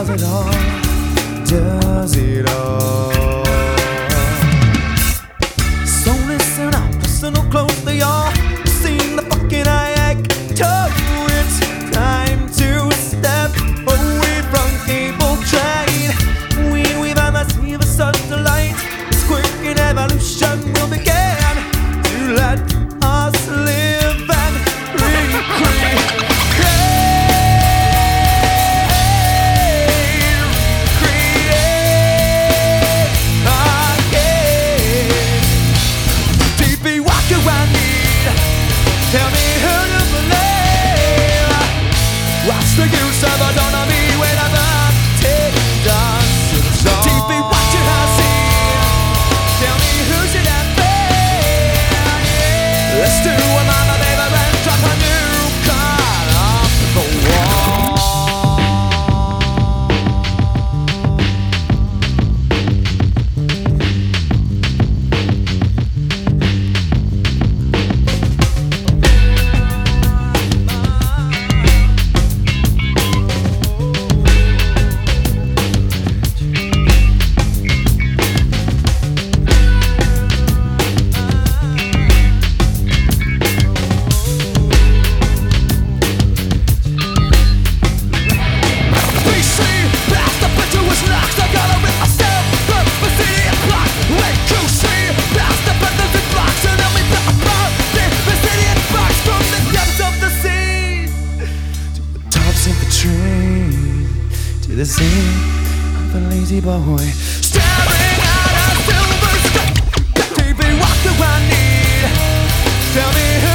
does it all, does it all. So listen up, personal close they all seen the fucking actor. It's time to step away from cable train. We've ever seen the sunlight. It's quick in evolution will begin to let us live and recreate. Tell me who to believe. What's the use of autonomy when I'm not taking dances on? TV, what should I see? Tell me who should I be? Let's do a mama baby and drop a new card off the wall. To the scene of a lazy boy staring at a silver sky. TV, what do I need? Tell me who